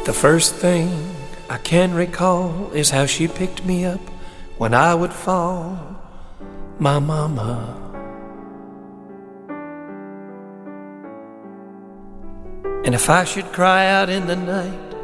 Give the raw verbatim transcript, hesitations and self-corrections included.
The first thing I can recall is how she picked me up when I would fall. My mama. And if I should cry out in the night,